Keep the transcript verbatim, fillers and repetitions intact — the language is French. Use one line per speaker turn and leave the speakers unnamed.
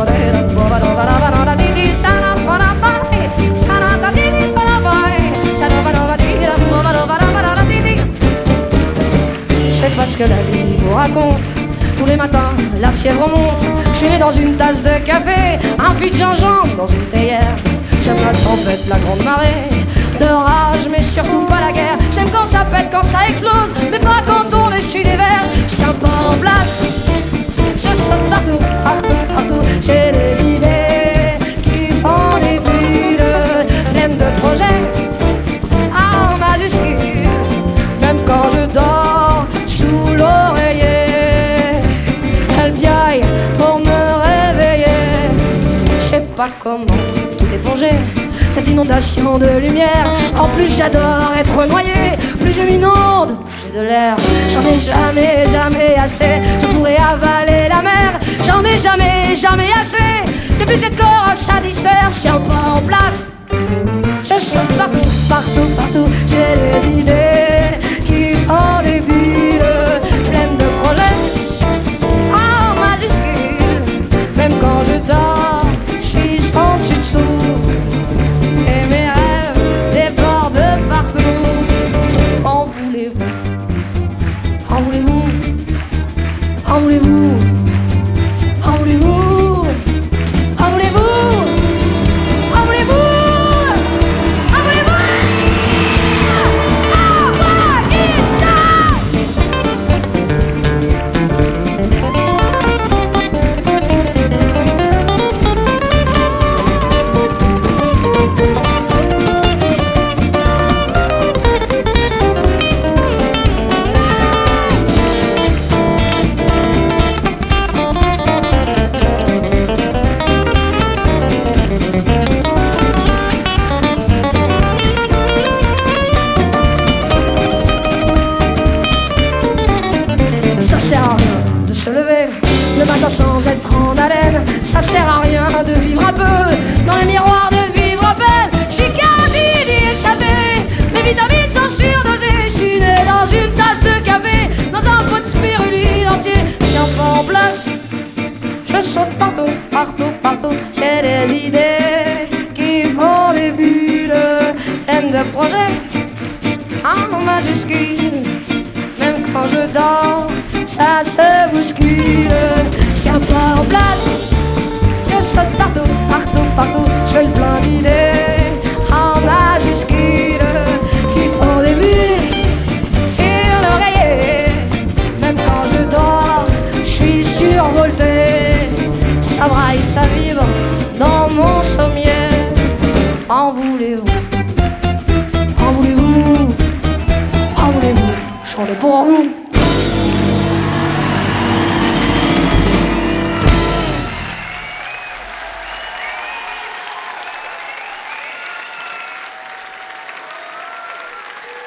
C'est pas ce que la vie vous raconte. Tous les matins, la fièvre monte. Je suis né dans une tasse de café, un puits de gingembre dans une théière. J'aime la tempête, la grande marée, l'orage, mais surtout pas la guerre. J'aime quand ça pète, quand ça explose, mais pas quand on essuie des verres. Je tiens pas en place, je saute partout, partout, partout. J'ai des idées qui font des bulles, pleines de projets en majuscule. Même quand je dors sous l'oreiller, elle piaille pour me réveiller. Je sais pas comment tout éponger, cette inondation de lumière. En plus j'adore être noyé, plus je m'inonde, plus j'ai de l'air. J'en ai jamais, jamais assez, je pourrais avaler la mer. J'en ai jamais, jamais assez, j'ai plus de corps à satisfaire. Je tiens pas en place, je saute partout, partout, partout. J'ai des idées qui font des bulles, pleines de projets en majuscule. Même quand je dors, je suis sans dessus dessous, et mes rêves débordent partout. En voulez-vous? En voulez-vous? En voulez-vous? En voulez-vous? En voulez-vous? En voulez-vous? Ça sert à rien de se lever le matin sans être en haleine. Ça sert à rien de vivre un peu dans les miroirs, de vivre à peine. J'suis garanti d'y échapper, mes vitamines sont surdosées. J'suis né dans une tasse de café, dans un pot de spiruline entier. Tiens pas en place, je saute partout, partout, partout. J'ai des idées qui font des bulles, pleines de projets en majuscule. Même quand je dors, ça se bouscule. Je tiens pas en place, je saute partout, partout, partout. Je fais le plein d'idées en majuscule qui font des bulles sur l'oreiller. Même quand je dors, je suis survolté. Ça braille, ça vibre dans mon sommier. En voulez-vous? En voulez-vous? En voulez-vous? Chantez pour vous.